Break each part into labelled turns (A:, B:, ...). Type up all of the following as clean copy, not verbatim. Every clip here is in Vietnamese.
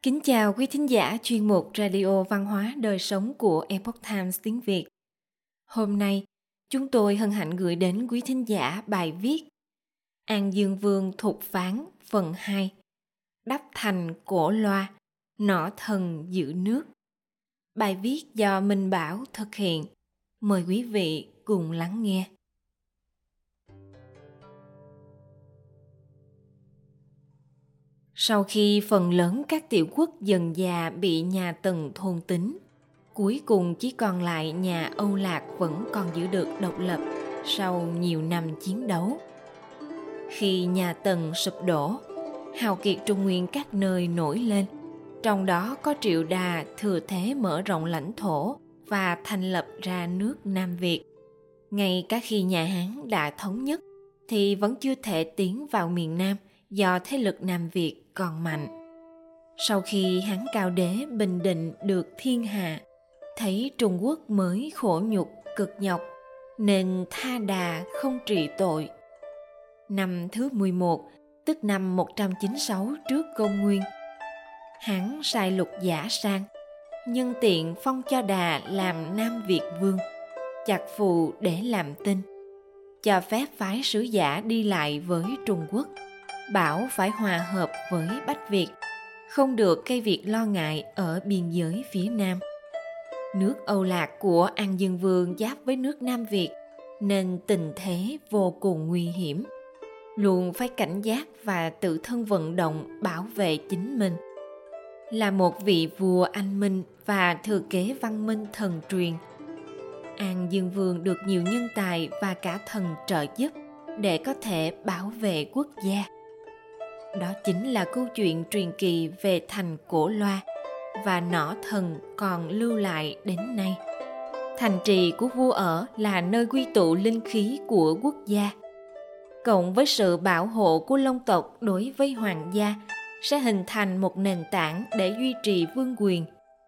A: Kính chào quý thính giả chuyên mục Radio Văn hóa Đời Sống của Epoch Times tiếng Việt. Hôm nay, chúng tôi hân hạnh gửi đến quý thính giả bài viết An Dương Vương thục phán phần 2, đắp thành cổ loa, nỏ thần giữ nước. Bài viết do Minh Bảo thực hiện. Mời quý vị cùng lắng nghe. Sau khi phần lớn các tiểu quốc dần dà bị nhà Tần thôn tính, cuối cùng chỉ còn lại nhà Âu Lạc vẫn còn giữ được độc lập sau nhiều năm chiến đấu. Khi nhà Tần sụp đổ, hào kiệt Trung Nguyên các nơi nổi lên, trong đó có Triệu Đà thừa thế mở rộng lãnh thổ và thành lập ra nước Nam Việt. Ngay cả khi nhà Hán đã thống nhất, thì vẫn chưa thể tiến vào miền Nam do thế lực Nam Việt còn mạnh. Sau khi Hán Cao Đế bình định được thiên hạ, thấy Trung Quốc mới khổ nhục cực nhọc, nên tha đà không trị tội. Năm thứ 11, tức năm 196 trước Công nguyên, Hán sai Lục Giả sang, nhân tiện phong cho Đà làm Nam Việt vương, chặt phù để làm tinh, cho phép phái sứ giả đi lại với Trung Quốc, bảo phải hòa hợp với Bách Việt, không được cây Việt lo ngại ở biên giới phía Nam. Nước Âu Lạc của An Dương Vương giáp với nước Nam Việt, nên tình thế vô cùng nguy hiểm, luôn phải cảnh giác và tự thân vận động bảo vệ chính mình. Là một vị vua anh minh và thừa kế văn minh thần truyền, An Dương Vương được nhiều nhân tài và cả thần trợ giúp để có thể bảo vệ quốc gia. Đó chính là câu chuyện truyền kỳ về thành cổ loa và nỏ thần còn lưu lại đến nay. Thành trì của vua ở là nơi quy tụ linh khí của quốc gia, cộng với sự bảo hộ của Long tộc đối với hoàng gia sẽ hình thành một nền tảng để duy trì vương quyền.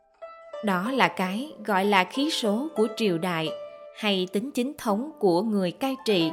A: Đó là cái gọi là khí số của triều đại hay tính chính thống của người cai trị.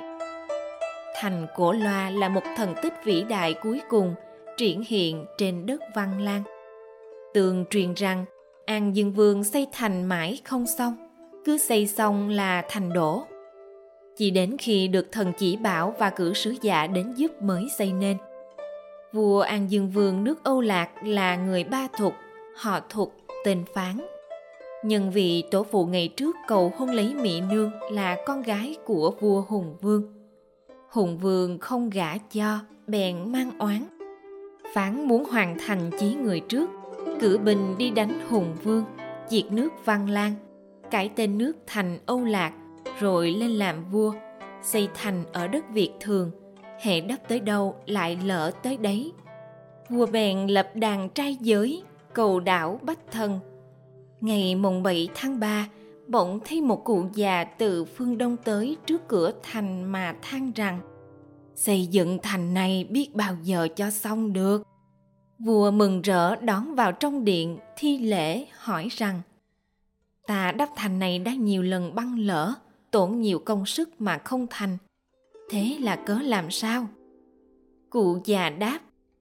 A: Thành cổ loa là một thần tích vĩ đại cuối cùng triển hiện trên đất Văn Lang. Tường truyền rằng An Dương Vương xây thành mãi không xong, cứ xây xong là thành đổ. Chỉ đến khi được thần chỉ bảo và cử sứ giả đến giúp mới xây nên. Vua An Dương Vương nước Âu Lạc là người Ba Thục, họ Thục, tên Phán. Nhân vì tổ phụ ngày trước cầu hôn lấy Mỹ Nương là con gái của vua Hùng Vương. Hùng Vương không gả cho, bèn mang oán. Phán muốn hoàn thành chí người trước, cử binh đi đánh Hùng Vương, diệt nước Văn Lang, cải tên nước thành Âu Lạc, rồi lên làm vua, xây thành ở đất Việt thường, hễ đắp tới đâu lại lỡ tới đấy. Vua bèn lập đàn trai giới, cầu đảo Bách Thần. Ngày mùng 7 tháng 3, bỗng thấy một cụ già từ phương Đông tới trước cửa thành mà than rằng: xây dựng thành này biết bao giờ cho xong được. Vua mừng rỡ đón vào trong điện, thi lễ hỏi rằng: ta đắp thành này đã nhiều lần băng lỡ, tổn nhiều công sức mà không thành, thế là cớ làm sao? Cụ già đáp: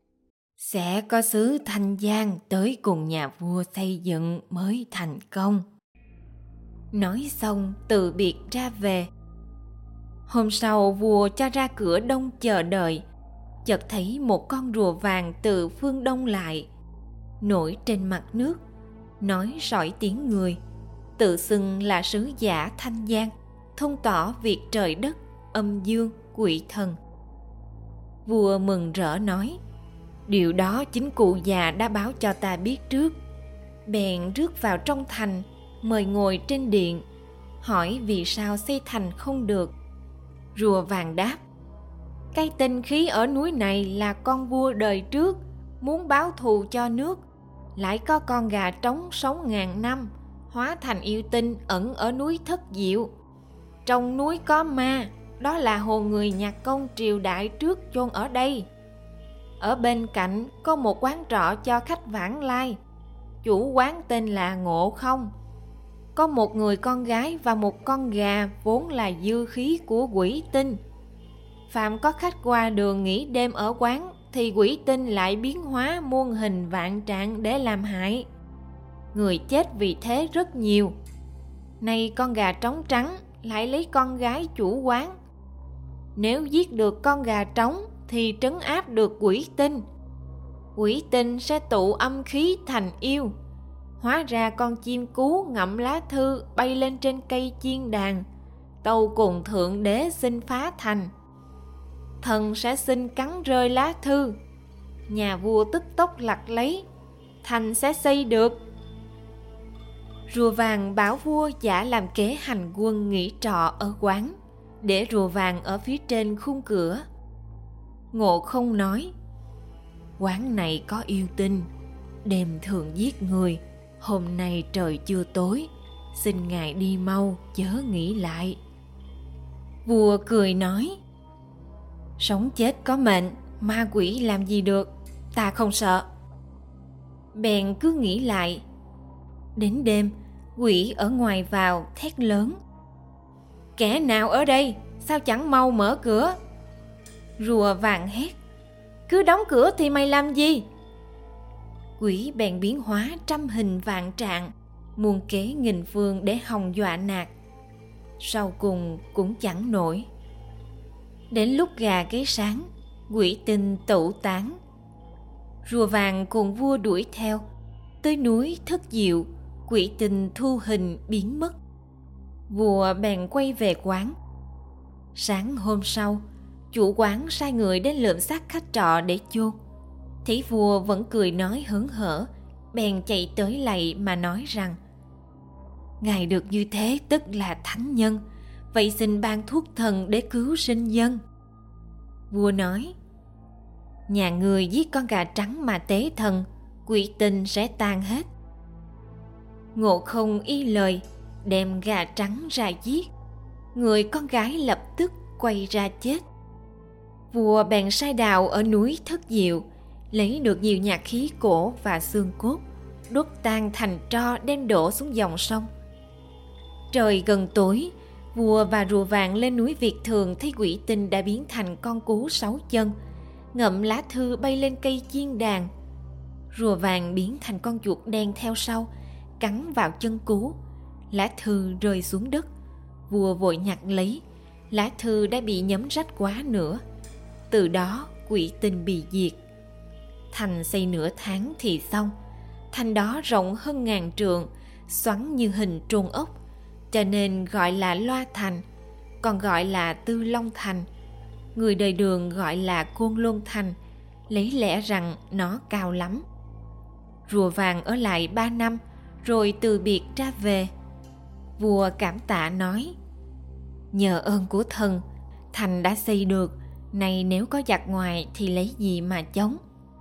A: sẽ có sứ Thanh Giang tới cùng nhà vua xây dựng mới thành công. Nói xong từ biệt ra về. Hôm sau vua cho ra cửa đông chờ đợi, chợt thấy một con rùa vàng từ phương đông lại, nổi trên mặt nước, nói sỏi tiếng người, tự xưng là sứ giả Thanh Giang, thông tỏ việc trời đất, âm dương, quỷ thần. Vua mừng rỡ nói: điều đó chính cụ già đã báo cho ta biết trước. Bèn rước vào trong thành, mời ngồi trên điện, hỏi vì sao xây thành không được. Rùa vàng đáp: cái tinh khí ở núi này là con vua đời trước, muốn báo thù cho nước, lại có con gà trống sống ngàn năm, hóa thành yêu tinh ẩn ở núi Thất Diệu. Trong núi có ma, đó là hồn người nhạc công triều đại trước chôn ở đây. Ở bên cạnh có một quán trọ cho khách vãng lai, chủ quán tên là Ngộ Không. Có một người con gái và một con gà vốn là dư khí của quỷ tinh. Phạm có khách qua đường nghỉ đêm ở quán thì quỷ tinh lại biến hóa muôn hình vạn trạng để làm hại. Người chết vì thế rất nhiều. Nay con gà trống trắng lại lấy con gái chủ quán. Nếu giết được con gà trống thì trấn áp được quỷ tinh. Quỷ tinh sẽ tụ âm khí thành yêu. Hóa ra con chim cú ngậm lá thư bay lên trên cây chiên đàn, tâu cùng thượng đế xin phá thành. Thần sẽ xin cắn rơi lá thư. Nhà vua tức tốc lặt lấy, thành sẽ xây được. Rùa vàng bảo vua giả làm kế hành quân nghỉ trọ ở quán, để rùa vàng ở phía trên khung cửa. Ngộ Không nói: quán này có yêu tinh, đêm thường giết người, hôm nay trời chưa tối, xin ngài đi mau chớ nghĩ lại. Vua cười nói: sống chết có mệnh, ma quỷ làm gì được, ta không sợ. Bèn cứ nghĩ lại. Đến đêm, quỷ ở ngoài vào thét lớn: kẻ nào ở đây, sao chẳng mau mở cửa? Rùa vàng hét: cứ đóng cửa thì mày làm gì? Quỷ bèn biến hóa trăm hình vạn trạng, muôn kế nghìn phương để hòng dọa nạt. Sau cùng cũng chẳng nổi. Đến lúc gà gáy sáng, quỷ tinh tẩu tán. Rùa vàng cùng vua đuổi theo, tới núi Thất Diệu, quỷ tinh thu hình biến mất. Vua bèn quay về quán. Sáng hôm sau, chủ quán sai người đến lượm xác khách trọ để chôn. Thấy vua vẫn cười nói hớn hở, bèn chạy tới lạy mà nói rằng: ngài được như thế tức là thánh nhân, vậy xin ban thuốc thần để cứu sinh dân. Vua nói: nhà người giết con gà trắng mà tế thần, quỷ tinh sẽ tan hết. Ngộ Không y lời, đem gà trắng ra giết. Người con gái lập tức quay ra chết. Vua bèn sai đào ở núi Thất Diệu, lấy được nhiều nhạc khí cổ và xương cốt, đốt tan thành tro đem đổ xuống dòng sông. Trời gần tối, vua và rùa vàng lên núi Việt Thường thấy quỷ tinh đã biến thành con cú 6 chân, ngậm lá thư bay lên cây chiên đàn. Rùa vàng biến thành con chuột đen theo sau, cắn vào chân cú. Lá thư rơi xuống đất. Vua vội nhặt lấy, lá thư đã bị nhấm rách quá nữa. Từ đó quỷ tinh bị diệt. Thành xây nửa tháng thì xong. Thành đó rộng hơn 1000 trượng, xoắn như hình trôn ốc, cho nên gọi là Loa Thành, còn gọi là Tư Long Thành. Người đời Đường gọi là Côn Lôn Thành, lấy lẽ rằng nó cao lắm. Rùa vàng ở lại 3 năm, rồi từ biệt ra về. Vua cảm tạ nói: nhờ ơn của thần, thành đã xây được, nay nếu có giặc ngoài thì lấy gì mà chống?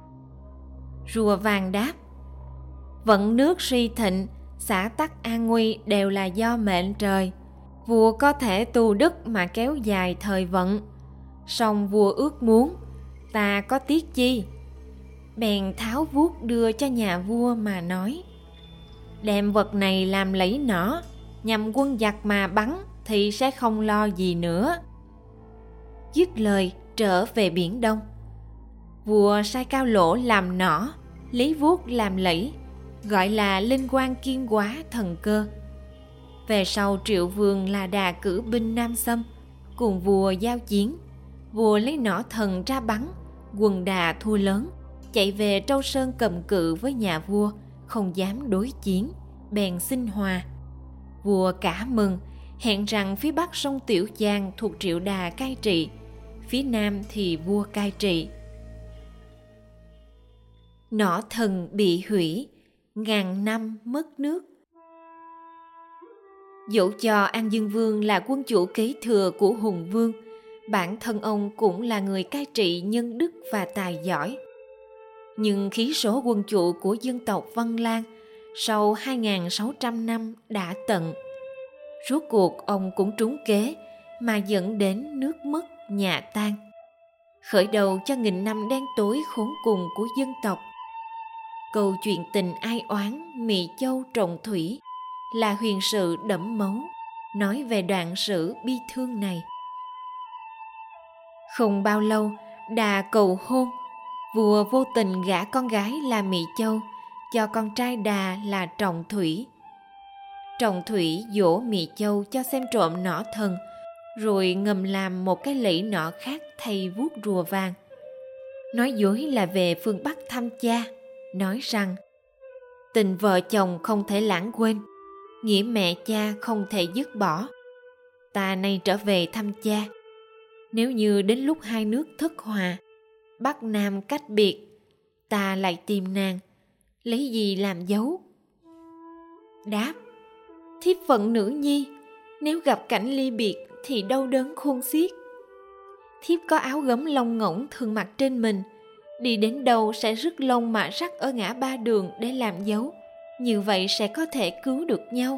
A: Rùa vàng đáp: vận nước suy thịnh, xã tắc an nguy đều là do mệnh trời. Vua có thể tu đức mà kéo dài thời vận, song vua ước muốn, ta có tiếc chi? Bèn tháo vuốt đưa cho nhà vua mà nói: đem vật này làm lẫy nỏ, nhằm quân giặc mà bắn thì sẽ không lo gì nữa. Dứt lời trở về biển Đông. Vua sai Cao Lỗ làm nỏ, Lý Vuốt làm lẫy, gọi là Linh Quang Kiên Hóa Thần Cơ. Về sau Triệu Vương là Đà cử binh Nam xâm, cùng vua giao chiến. Vua lấy nỏ thần ra bắn, quân Đà thua lớn, chạy về Trâu Sơn cầm cự với nhà vua, không dám đối chiến, bèn xin hòa. Vua cả mừng, hẹn rằng phía bắc sông Tiểu Giang thuộc Triệu Đà cai trị, phía nam thì vua cai trị. Nỏ thần bị hủy, 1000 năm mất nước. Dẫu cho An Dương Vương là quân chủ kế thừa của Hùng Vương, bản thân ông cũng là người cai trị nhân đức và tài giỏi. Nhưng khí số quân chủ của dân tộc Văn Lang sau 2600 năm đã tận. Rốt cuộc ông cũng trúng kế mà dẫn đến nước mất nhà tan, khởi đầu cho nghìn năm đen tối khốn cùng của dân tộc. Câu chuyện tình ai oán Mị Châu trồng thủy là huyền sự đẫm máu, nói về đoạn sử bi thương này. Không bao lâu, Đà cầu hôn, Vua vô tình gả con gái là Mị Châu cho con trai Đà là Trọng Thủy. Trọng Thủy dỗ Mị Châu cho xem trộm nỏ thần, rồi ngầm làm một cái lẫy nỏ khác thay vuốt rùa vàng. Nói dối là về phương Bắc thăm cha, nói rằng tình vợ chồng không thể lãng quên, nghĩa mẹ cha không thể dứt bỏ. Ta nay trở về thăm cha, nếu như đến lúc hai nước thất hòa, Bắc Nam cách biệt, ta lại tìm nàng, lấy gì làm dấu? Đáp: thiếp phận nữ nhi, nếu gặp cảnh ly biệt thì đau đớn khôn xiết. Thiếp có áo gấm lông ngỗng thường mặc trên mình, đi đến đâu sẽ rứt lông mà rắc ở ngã ba đường để làm dấu, như vậy sẽ có thể cứu được nhau.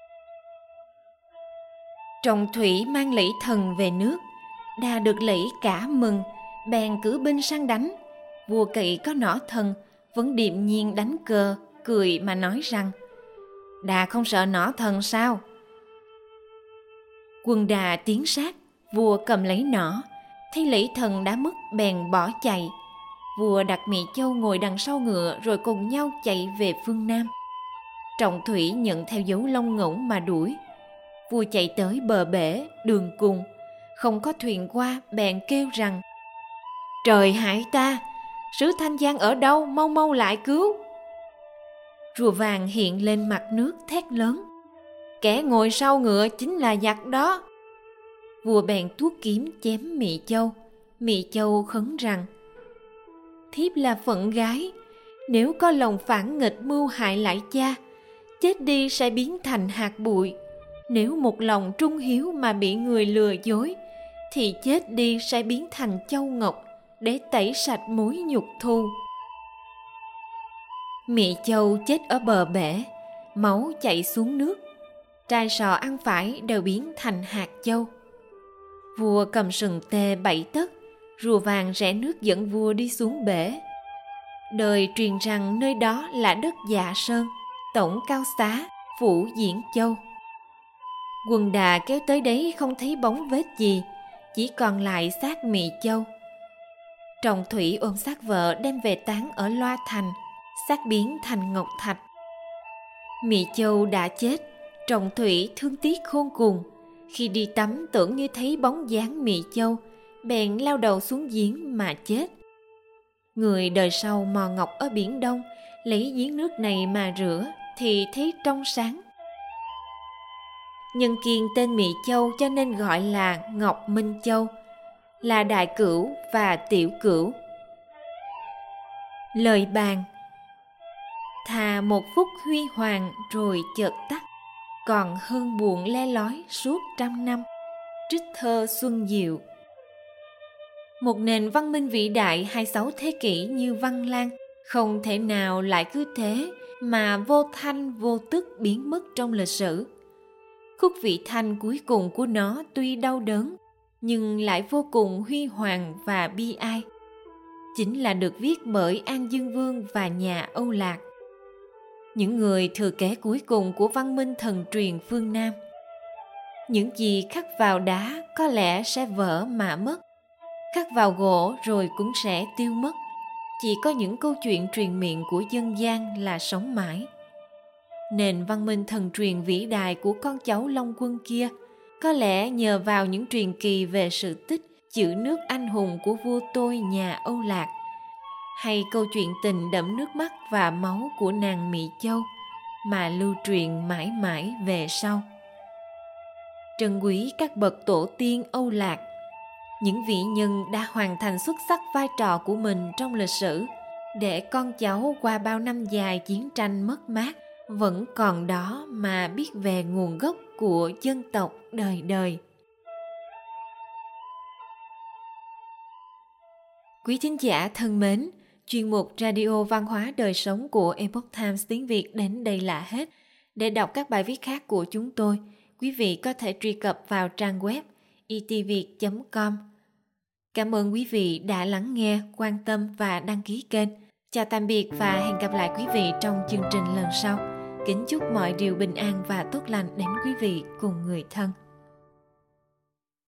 A: Trọng Thủy mang lẫy thần về nước, Đà được lẫy cả mừng, bèn cử binh sang đánh. Vua Kỵ có nỏ thần, vẫn điềm nhiên đánh cờ, cười mà nói rằng: Đà không sợ nỏ thần sao? Quân Đà tiến sát, vua cầm lấy nỏ, thấy lẫy thần đã mất bèn bỏ chạy. Vua đặt Mị Châu ngồi đằng sau ngựa rồi cùng nhau chạy về phương Nam. Trọng Thủy nhận theo dấu lông ngỗng mà đuổi. Vua chạy tới bờ bể, đường cùng, không có thuyền qua, bèn kêu rằng: Trời hại ta! Sứ Thanh Giang ở đâu? Mau mau lại cứu! Rùa vàng hiện lên mặt nước thét lớn: Kẻ ngồi sau ngựa chính là giặc đó! Vua bèn tuốt kiếm chém Mị Châu. Mị Châu khấn rằng: Thiếp là phận gái, nếu có lòng phản nghịch mưu hại lại cha, chết đi sẽ biến thành hạt bụi. Nếu một lòng trung hiếu mà bị người lừa dối, thì chết đi sẽ biến thành châu ngọc để tẩy sạch mối nhục thù. Mị Châu chết ở bờ bể, máu chảy xuống nước, trai sò ăn phải đều biến thành hạt châu. Vua cầm sừng tê 7 tấc, rùa vàng rẽ nước dẫn vua đi xuống bể. Đời truyền rằng nơi đó là đất Dạ Sơn, tổng cao xá, phủ Diễn Châu. Quân Đà kéo tới đấy không thấy bóng vết gì, chỉ còn lại xác Mị Châu. Trọng Thủy ôm xác vợ đem về táng ở Loa Thành, xác biến thành ngọc thạch. Mị Châu đã chết, Trọng Thủy thương tiếc khôn cùng. Khi đi tắm tưởng như thấy bóng dáng Mị Châu, bèn lao đầu xuống giếng mà chết. Người đời sau mò ngọc ở Biển Đông, lấy giếng nước này mà rửa thì thấy trong sáng. Nhân kiêng tên Mị Châu cho nên gọi là Ngọc Minh Châu, là đại cửu và tiểu cửu. Lời bàn: thà một phút huy hoàng rồi chợt tắt, còn hơn buồn le lói suốt 100 năm. Trích thơ Xuân Diệu. Một nền văn minh vĩ đại 26 thế kỷ như Văn Lang không thể nào lại cứ thế mà vô thanh vô tức biến mất trong lịch sử. Khúc vị thanh cuối cùng của nó tuy đau đớn nhưng lại vô cùng huy hoàng và bi ai. Chính là được viết bởi An Dương Vương và nhà Âu Lạc, những người thừa kế cuối cùng của văn minh thần truyền phương Nam. Những gì khắc vào đá có lẽ sẽ vỡ mà mất, khắc vào gỗ rồi cũng sẽ tiêu mất. Chỉ có những câu chuyện truyền miệng của dân gian là sống mãi. Nền văn minh thần truyền vĩ đại của con cháu Long Quân kia có lẽ nhờ vào những truyền kỳ về sự tích giữ nước anh hùng của vua tôi nhà Âu Lạc, hay câu chuyện tình đẫm nước mắt và máu của nàng Mị Châu mà lưu truyền mãi mãi về sau. Trân quý các bậc tổ tiên Âu Lạc, những vị nhân đã hoàn thành xuất sắc vai trò của mình trong lịch sử, để con cháu qua bao năm dài chiến tranh mất mát vẫn còn đó mà biết về nguồn gốc của dân tộc đời đời. Quý thính giả thân mến, chuyên mục Radio Văn hóa Đời Sống của Epoch Times tiếng Việt đến đây là hết. Để đọc các bài viết khác của chúng tôi, quý vị có thể truy cập vào trang web itviet.com. Cảm ơn quý vị đã lắng nghe, quan tâm và đăng ký kênh. Chào tạm biệt và hẹn gặp lại quý vị trong chương trình lần sau. Kính chúc mọi điều bình an và tốt lành đến quý vị cùng người thân.